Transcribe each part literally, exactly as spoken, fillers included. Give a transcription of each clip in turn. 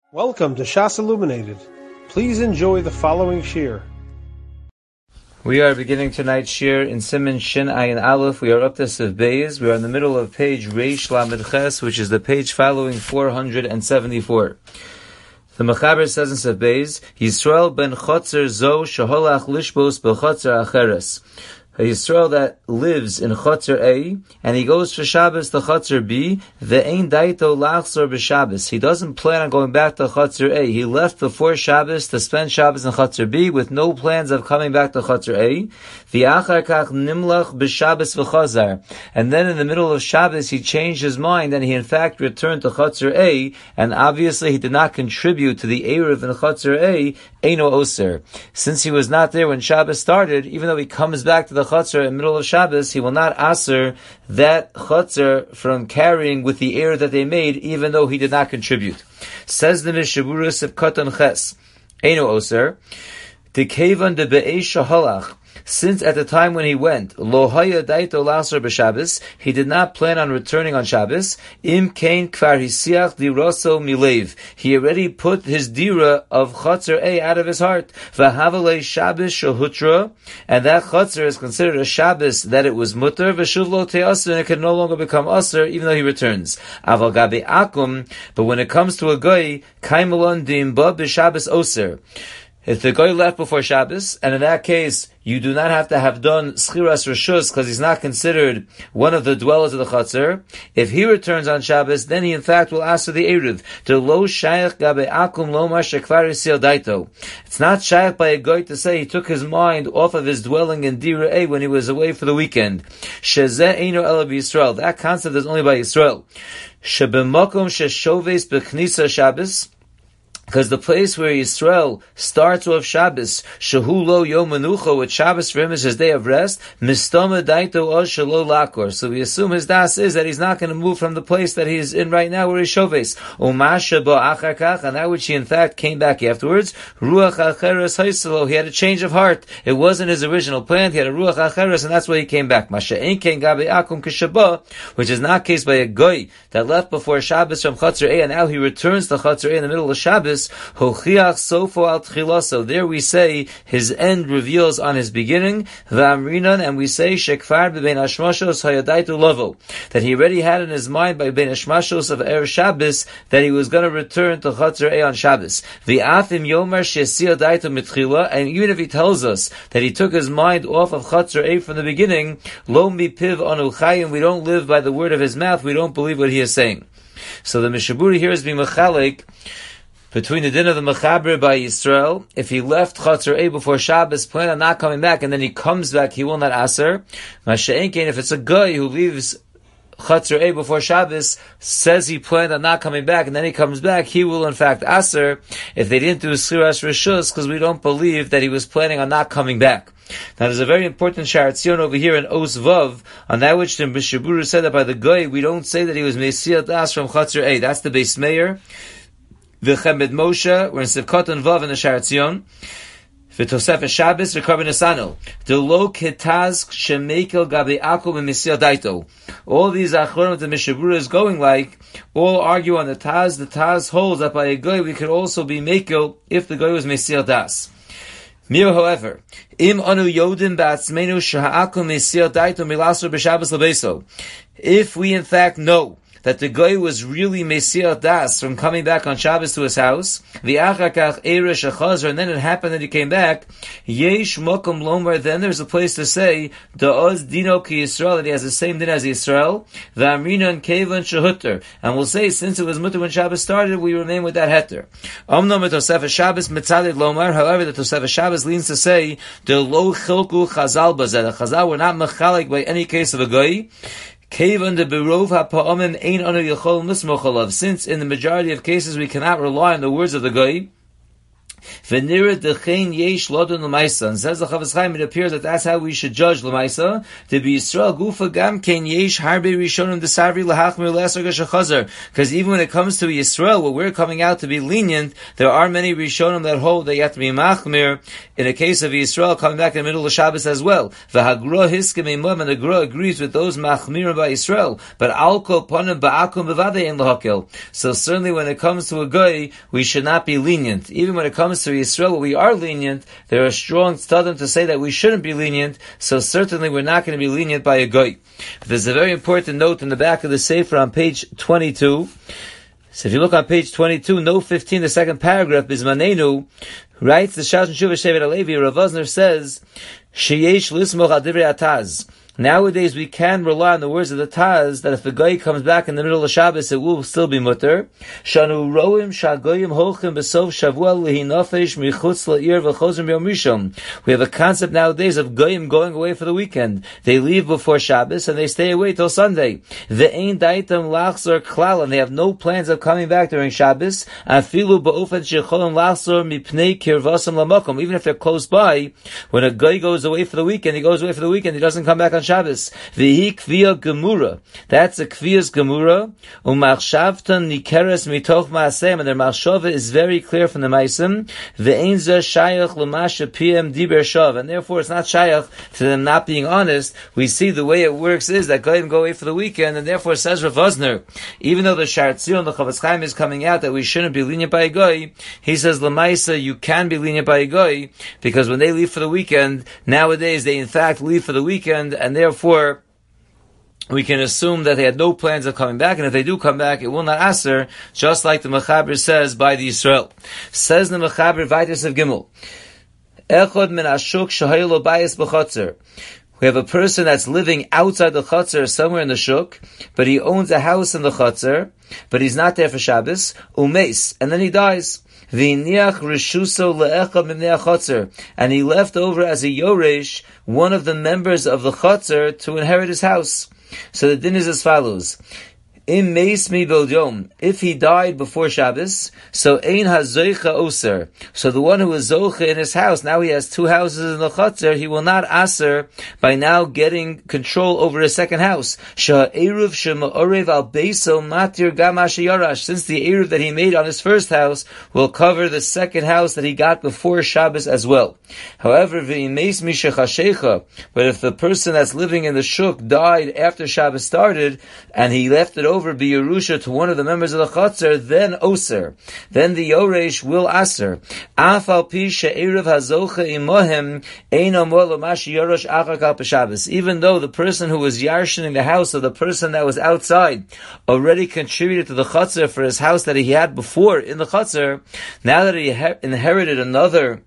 Welcome to Shas Illuminated. Please enjoy the following shir. We are beginning tonight's shir in Siman Shin Ayin Aleph. We are up to Siv Beis. We are in the middle of page Reish Lamed Ches, which is the page following four hundred seventy-four. The Mechaber says in Siv Beis, Yisrael ben Chotzer zo sheholach lishbos b'chotzer acheres. A Yisrael that lives in Chotzer A, and he goes for Shabbos to Chotzer B, ve'ein daito lachzor b'Shabbos. He doesn't plan on going back to Chotzer A. He left before Shabbos to spend Shabbos in Chotzer B with no plans of coming back to Chotzer A. V'achar kach nimlach b'Shabbos v'chazar. And then in the middle of Shabbos, he changed his mind and he in fact returned to Chotzer A, and obviously he did not contribute to the Erev in Chotzer A, Eino Oser. Since he was not there when Shabbos started, even though he comes back to the Chotzer in the middle of Shabbos, he will not aser that Chotzer from carrying with the error that they made, even though he did not contribute. Says the Mishaburus of Katan Ches, Eino Oser, Dekevan de Be'esha Halach. Since at the time when he went, Lo haya daito lasar b'Shabbos, he did not plan on returning on Shabbos. Im kain kvar hisiach diroso milev. He already put his dira of Chotzer A out of his heart. V'havalei Shabbos shahutra, and that Chotzer is considered a Shabbos that it was mutter. V'shuv lo te'aser, and it can no longer become aser even though he returns. Aval gabe akum, but when it comes to a goy, kaimelon dimba b'Shabbos oser. If the guy left before Shabbos, and in that case, you do not have to have done Schiras Rishus, because he's not considered one of the dwellers of the Chatzar. If he returns on Shabbos, then he in fact will ask for the Erev. To lo shayach gabe akum lo ma shekvar yisil daito. It's not shayach by a guy to say he took his mind off of his dwelling in Dira A when he was away for the weekend. Shezeh eino ela b'Yisrael. That concept is only by Yisrael. Shebemakom sheshoves b'knisa Shabbos. Because the place where Yisrael starts off Shabbos, Shehu lo yom menucha, with Shabbos for him is his day of rest, Mistama daito oz shelo lakor. So we assume his das is that he's not going to move from the place that he's in right now where he's Shoves. Umasha ba achar kach, and that which he in fact came back afterwards, Ruach acheres haiselo, he had a change of heart. It wasn't his original plan, he had a Ruach acheres, and that's why he came back. Masha ein ken gabe akum kishaba, which is not case by a goy that left before Shabbos from Chotzer A, and now he returns to Chotzer A in the middle of Shabbos. Hochiach sofo al tchilaso. There we say his end reveals on his beginning. V'amrinan, and we say shekfar b'bein hashmashos hayadaitu lovo, that he already had in his mind by bein hashmashos of erev Shabbos that he was going to return to Chotzer A on Shabbos. V'afim yomer shesia daitu mitchila, and even if he tells us that he took his mind off of Chotzer A from the beginning, lo mipiv anu chayim, we don't live by the word of his mouth, we don't believe what he is saying. So the Mishaburi here is being mechalik between the din of the Mechaber by Yisrael. If he left Chotzer A before Shabbos, plan on not coming back, and then he comes back, he will not aser. Masha'enkein, if it's a guy who leaves Chotzer A before Shabbos, says he planned on not coming back, and then he comes back, he will in fact aser if they didn't do Schiras Rishus, because we don't believe that he was planning on not coming back. Now there's a very important Sharatzion over here in Os Vav, on that which the Mishaburu said that by the guy, we don't say that he was Mesiah Das from Chotzer A. That's the Beis Meir. V'chemed Moshe, we're in Sivkot and Vav in the Sharatzion. V'tosef Shabbos, v'karben Esano. The lo ketaz shemekel gabi akum v'misiel daito. All these achronim that the Mishabura is going like, all argue on the Taz. The Taz holds that by a goy we could also be mekel if the goy was mesiel das. Mir, however, im anu yodim ba'atzmenu sheha'akum mesiel daito milasur b'Shabbos lebeso. If we in fact know that the guy was really Mesiah Das from coming back on Shabbos to his house, v'achakach eresh achazar, and then it happened that he came back, yesh mokum lomar, then there's a place to say, da'oz dino ki Yisrael, that he has the same din as Yisrael, v'amrinan kevan shehutter, and we'll say, since it was mutter when Shabbos started, we remain with that heter. Omnom etosef Shabbos mitzadid lomar, however, the Tosef Shabbos leans to say, de lo chilku chazal bazeh, the chazal were not mechalik by any case of a guy, Kavan de berov ha'pa'amim ein anu yachol nismoch alav. Since in the majority of cases we cannot rely on the words of the guy, V'nira dechein yesh lodun l'maisa. And says the Chafetz Chaim, it appears that that's how we should judge l'maisa. To be Yisrael gufa gam ken yesh harbe rishonim desavri lahachmir l'eser g'shachazar. Because even when it comes to Yisrael, where we're coming out to be lenient, there are many rishonim that hold that you have to be machmir. In a case of Yisrael coming back in the middle of Shabbos as well. V'hagra hiskem imam, and the Gra agrees with those machmir by Yisrael. But al kol ponim ba'akum b'vadei in l'hakel. So certainly when it comes to a guy, we should not be lenient. Even when it comes to Yisrael, we are lenient. There are strong studim to say that we shouldn't be lenient. So certainly we're not going to be lenient by a guy. There's a very important note in the back of the Sefer on page twenty-two. So if you look on page twenty-two, note fifteen, the second paragraph, Bizmanenu writes the Shas Shuvah Shevet Alevi. Rav Vosner says, "Sheyesh lismoch al divrei ataz." Nowadays we can rely on the words of the Taz that if the guy comes back in the middle of Shabbos, it will still be mutter. Shanu roim shagoyim holchim besov shavua lehinafesh michutz la'ir v'chozim yom rishon. We have a concept nowadays of goyim going away for the weekend. They leave before Shabbos and they stay away till Sunday. Ve'ein daitam lachzor klal, and they have no plans of coming back during Shabbos. Afilu ba'ofen shecholim lachzor mipnei kirvasam lamakom. Even if they're close by, when a guy goes away for the weekend, he goes away for the weekend, he doesn't come back on Shabbos. V'hi kviya gemura. That's a kviyas gemura. Umachshavtan nikeres mitoch ma'asem, and their machshava is very clear from the ma'asim. Ve'ein zeh shayach l'masha pm diber shav, and therefore it's not shayach to them not being honest. We see the way it works is that goyim go away for the weekend, and therefore says Rav Vosner, even though the Shar Tzion, the Chafetz Chaim is coming out that we shouldn't be lenient by a goy, he says l'maisa you can be lenient by a goy, because when they leave for the weekend, nowadays they in fact leave for the weekend, and therefore we can assume that they had no plans of coming back, and if they do come back, it will not aser, just like the Mechaber says by the Yisrael. Says the Mechaber Vaitis of Gimel, Echod min ashuk shahaylo bayis b'chotzer. We have a person that's living outside the Chotzer, somewhere in the Shuk, but he owns a house in the Chotzer, but he's not there for Shabbos, umeis, and then he dies. V'iniach reshuso le'echad mimnei Chotzer, and he left over as a Yoresh, one of the members of the Chotzer, to inherit his house. So the din is as follows. Im meis mi yom, if he died before Shabbos, so ein hazoicha oser. So the one who was zocha in his house, now he has two houses in the Chotzer, he will not aser by now getting control over his second house. Shah eruv shema orev al beiso matir gam yarash. Since the eruv that he made on his first house will cover the second house that he got before Shabbos as well. However, v'im meis mi shechashecha, but if the person that's living in the shuk died after Shabbos started, and he left it over be Yerusha to one of the members of the Chotzer, then Oser. Then the Yoresh will Aser. Afal pi she'erev hazocha imohem eino mo l'mashi yorosh achar kal b'Shabbos. Even though the person who was yarshening the house of the person that was outside already contributed to the Chotzer for his house that he had before in the Chotzer, now that he ha- inherited another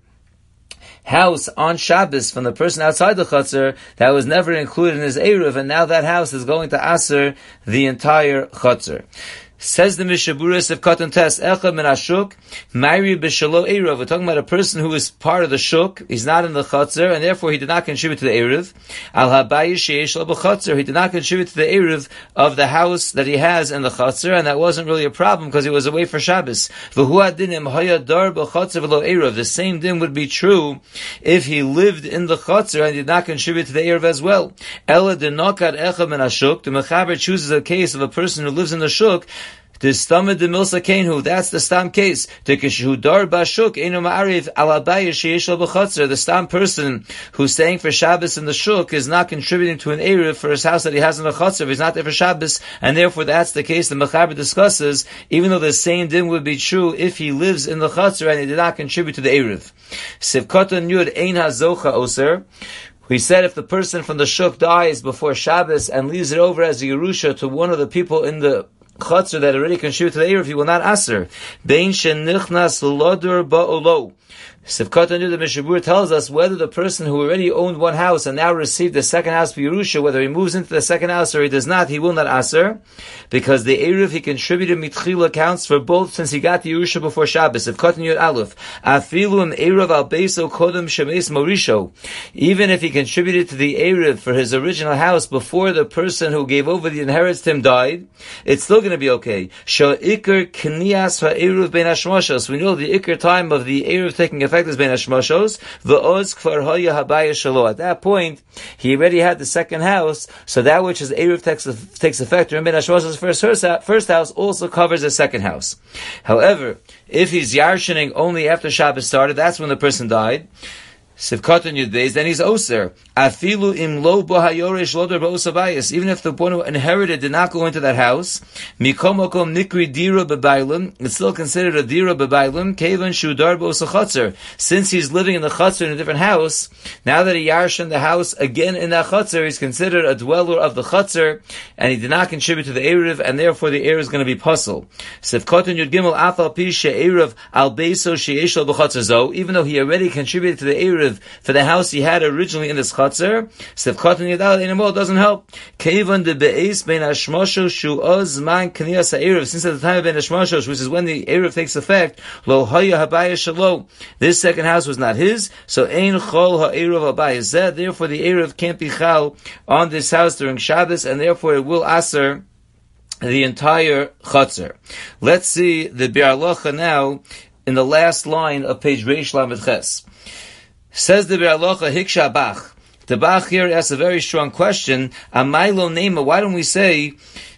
house on Shabbos from the person outside the Chotzer, that was never included in his Eruv, and now that house is going to Aser the entire Chotzer. Says the Mishaburis of Katan Tes, Echad min Ashuk, Mayri b'shalo Eruv. We're talking about a person who is part of the Shuk, he's not in the Chotzer, and therefore he did not contribute to the Eruv. Al habayis sheyesh lo b'Chotzer, he did not contribute to the Eruv of the house that he has in the Chotzer, and that wasn't really a problem because he was away for Shabbos. V'hu adinim haya dar b'Chotzer v'lo Eruv. The same din would be true if he lived in the Chotzer and did not contribute to the Eruv as well. Ela denokad Echad min Ashuk, the Mechaber chooses a case of a person who lives in the Shuk, the stamid de milsa kenhu, that's the stam case. The kishudar bashuk eno ma'ariv alabayir sheyesh lo b'chotzer. The stam person who's staying for Shabbos in the shuk is not contributing to an eruv for his house that he has in the chotzer. He's not there for Shabbos, and therefore that's the case the Mechaber discusses. Even though the same din would be true if he lives in the chotzer and he did not contribute to the eruv. Sivkoton yud ein hazocha oser. We said if the person from the shuk dies before Shabbos and leaves it over as a Yerusha to one of the people in the Chotzer that already contribute to the Eruv, he will not aser. Bein shenichnas lodur ba'olo. Sivkata knew the Mishabur tells us whether the person who already owned one house and now received the second house for Yerusha, whether he moves into the second house or he does not, he will not aser, because the Eruv he contributed mitchila counts for both since he got the Yerusha before Shabbos. Sivkata knew Aleph. Afilu im Eruv al Beiso kodem shemes morisho. Even if he contributed to the Eruv for his original house before the person who gave over the inheritance to him died, it's still going to be okay. Sho ikar knias ha Eruv ben hashmoshos. We know the ikar time of the Eruv taking effect is ben hashmoshos. V'oz kfar hoya habaya shalo. At that point, he already had the second house, so that which is Eruv takes, takes effect during ben hashmoshos' first, first house also covers the second house. However, if he's yarshening only after Shabbos started, that's when the person died. Sivkatan Yud Beis, then he's oser. Afilu im lo bo hayoresh lo der ba'osabayis. Even if the one who inherited did not go into that house, mikomokom nikri dira bebailim, it's still considered a dira bebailim, kevan shudar ba'osachatzer. Since he's living in the chatzar in a different house, now that he yarshen the house again in that chatzar, he's considered a dweller of the chatzar, and he did not contribute to the Eruv, and therefore the Eruv is going to be puzzle. Sivkatan Yud Gimel afal pi she'eruv al beiso she'esh lo b'chatzar zo, even though he already contributed to the Eruv for the house he had originally in this chatzar, Sivkatan Yadal anymore doesn't help. Kevan de be'es ben hashmosho shu oz man knias ha'eruv. Since at the time of ben hashmosho, which is when the eruv takes effect, lo haya habaya shalo. This second house was not his, so ein chol ha'eruv habaya zeh. Therefore, the eruv can't be chal on this house during Shabbos, and therefore it will aser the entire chatzar. Let's see the Biur Halacha now in the last line of page Reish Lamed Ches. Says the Biur Halacha Hiksha Bach. The Bach here asks a very strong question. Amaylo Nema, why don't we say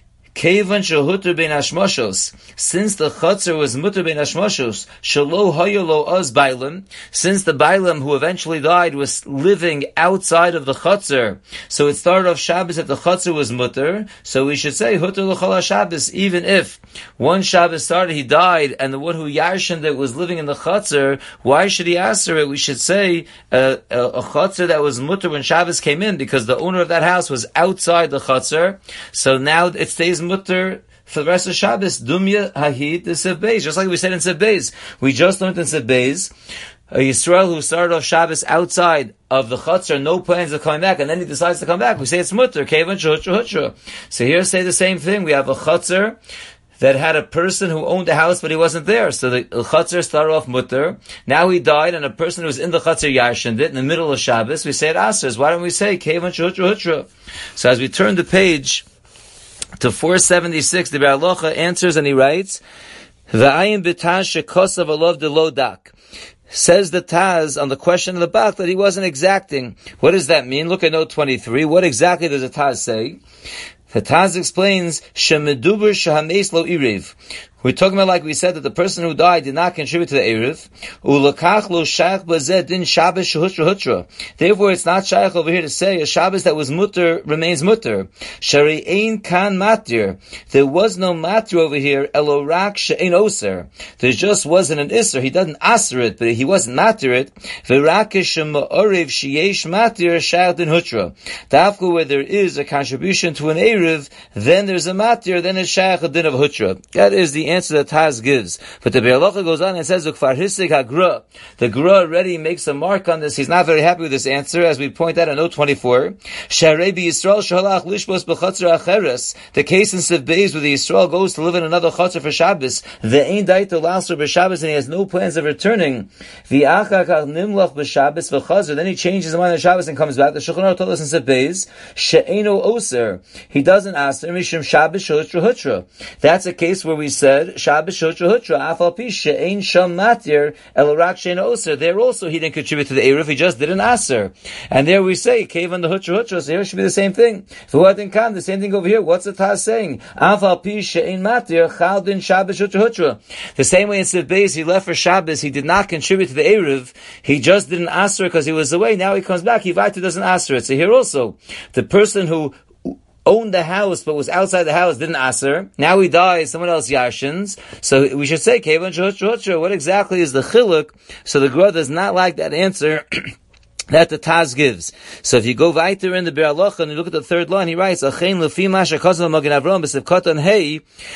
Kevan shehuter ben hashmoshos, since the chatzar was muter ben hashmoshos, shelo hayolo oz bailam, since the bailam who eventually died was living outside of the chatzar, so it started off Shabbos that the chatzar was muter, so we should say huter l'chol Shabbos, even if one Shabbos started, he died, and the one who yarshen that was living in the chatzar, why should he answer it? We should say uh, a, a chatzar that was muter when Shabbos came in, because the owner of that house was outside the chatzar, so now it stays mutter for the rest of Shabbos. Dumya hahid the Sev Beis, just like we said in Sev Beis. We just learned in Sev Beis, a Yisrael who started off Shabbos outside of the chutzner, no plans of coming back, and then he decides to come back. We say it's mutter, kevan shehutra hutra. So here say the same thing. We have a chutzner that had a person who owned a house, but he wasn't there. So the chutzner started off mutter. Now he died, and a person who was in the chutzner yarshened it in the middle of Shabbos. We say it asers. Why don't we say kevan shehutra hutra? So as we turn the page to four seventy-six, the Biur Halacha answers and he writes, V'ayin b'taz shekosav alav de lo dak. Says the Taz on the question of the Bach that he wasn't exacting. What does that mean? Look at note twenty-three. What exactly does the Taz say? The Taz explains, Shemeduber shahames lo iriv. We're talking about, like we said, that the person who died did not contribute to the Eruv. Ulakach lo shaykh bazeh din Shabbos shehutra hutra. Therefore, it's not shaykh over here to say a Shabbos that was mutter remains mutter. Shari ein kan matir. There was no matir over here. Elo rak she'ein oser. There just wasn't an iser. He doesn't aser it, but he wasn't matir it. V'rakish ma'oriv sheyesh matir shaykh din hutra. Dafka where there is a contribution to an Eruv, then there's a matir, then it's shaykh din of hutra. That is the answer that Taz gives. But the Biur Halacha goes on and says, Ukfar Hisik HaGra. The Gra already makes a mark on this. He's not very happy with this answer, as we point out in note twenty-four. Sharei Yisrael Shalach Lishbos B'chatzar Acheres. The case in Sev Beis where the Yisrael goes to live in another chatzar for Shabbos. The Ein Daito Lasser B'Shabbos, and he has no plans of returning. V'achar Kach Nimlach B'Shabbos V'chazar. Then he changes his mind on Shabbos and comes back. The Shulchan Aruch told us in Sev Beis, She'eno Oser. He doesn't ask Mishum Shabbos Shehutra Hutra. That's a case where we said Shabbos Shotra Hutra Afal Pi She'ein Sham Matir El Rak She'ein Oser. There also he didn't contribute to the Eruv, he just did an Aser. And there we say Kevan the Hutra Hutra. So here it should be the same thing. V'huadin Kan, the same thing over here. What's the Taz saying? Afal Pi She'ein Matir Chaldin Shabbos Shotra Hutra. The same way in Sev Beis he left for Shabbos, he did not contribute to the Eruv. He just did an Aser because he was away. Now he comes back. He Vaita doesn't Aser it. So here also the person who owned the house but was outside the house didn't aser. Now he dies, someone else yarshins. So we should say, Kevan shehutra hutra. What exactly is the chiluk? So the Gra does not like that answer that the Taz gives. So if you go weiter in the Biur Halacha and you look at the third line, he writes, Achein lefi ma shekasav Magen Avraham b'sivkatan hey.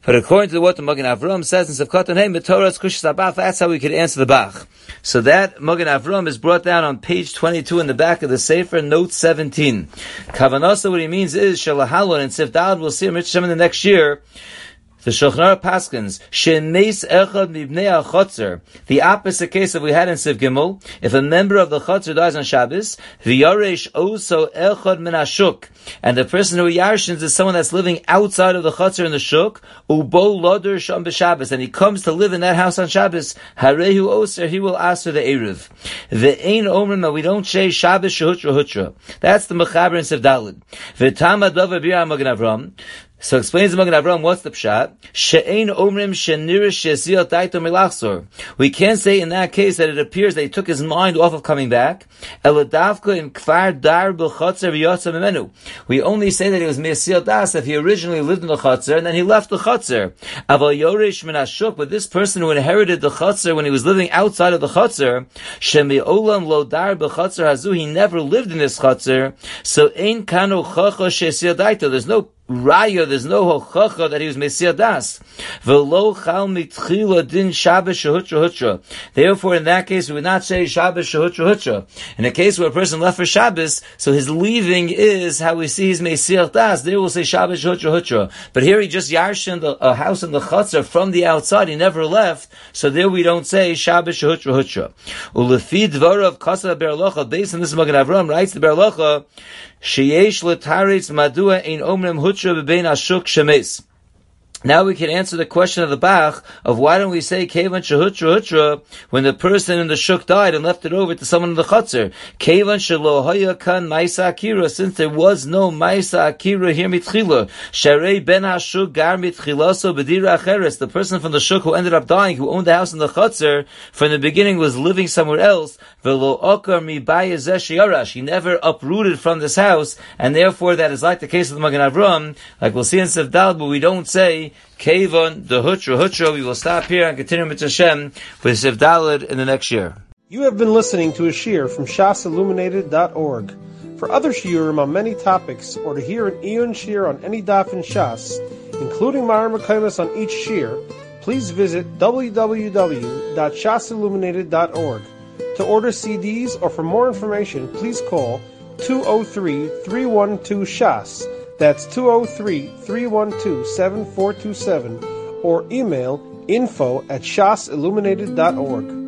But according to what the Magen Avram says in Sefkat and Hey, Metoras Kushas Abach, that's how we could answer the Bach. So that Magen Avram is brought down on page twenty-two in the back of the Sefer, note seventeen. Kavanasa, what he means is, Shalahalon and Sif Dalad, we'll see him in the next year. The Shulchan Aruch paskins sheneis echad mibnei hachotzer. The opposite case that we had in Siv Gimel. If a member of the chotzer dies on Shabbos, v'yaresh oso echad min hashuk, and the person who yarshins is someone that's living outside of the chotzer in the shuk, ubo loder sham b'Shabbos, and he comes to live in that house on Shabbos. Harehu oser, he will ask for the eruv. Ve'ein omrim, that we don't say Shabbos shehutra hutra. That's the mechaber in Siv Daled. V'tama davar bir Magen Avram. So explains the Magen Avram, what's the pshat? She'ein omrim she'nirish she'ziyot daito milachzor. We can't say in that case that it appears that he took his mind off of coming back. Eladavka in kfar dar b'chotzer v'yotza mimenu. We only say that he was me'asiyot das if he originally lived in the chotzer and then he left the chotzer. Aval yoresh min hashuk, but this person who inherited the chotzer when he was living outside of the chotzer, she'me'olam lo dar b'chotzer hazu, he never lived in this chotzer, so ein kano chacha she'ziyot daito. There's no Raya, there's no hochacha that he was Mesiah Das. V'lo chal mitchila din Shabbos shehutra hutra. Therefore, in that case, we would not say Shabbos shehutra hutra. In a case where a person left for Shabbos, so his leaving is how we see his Mesiah Das. There we'll say Shabbos shehutra hutra. But here he just yarshin a house in the chutzah from the outside. He never left. So there we don't say Shabbos shehutra hutra. Ulefi dvarav kasa berlocha. Based on this, Magen Avram writes the berlocha. Sheyesh letaritz madua ein omrim hutra b'bein ashuk shemes. Now we can answer the question of the Bach of why don't we say Kevan shehutra hutra when the person in the shuk died and left it over to someone in the chutzner. Kevan shelo haya kan ma'isa akira, since there was no ma'isa akira here mitchila. Sharei ben hashuk gar mitchilaso b'dira acheres. The person from the shuk who ended up dying, who owned the house in the chutzner, from the beginning was living somewhere else. Velo okar mi bayezeh sheyarash. He never uprooted from this house, and therefore that is like the case of the Magen Avram, like we'll see in Sif Daled, but we don't say Kevon, the Hutra, Hutra. We will stop here and continue with Hashem with Sif Daled in the next year. You have been listening to a shiur from shas illuminated dot org. For other shiurim on many topics, or to hear an Eon shiur on any daf in Shas, including Mareh Mekomos on each shiur, please visit w w w dot shas illuminated dot org. To order C Ds or for more information, please call two oh three, three one two, shas. That's two oh three, three one two, seven four two seven, or email info at shas illuminated dot org.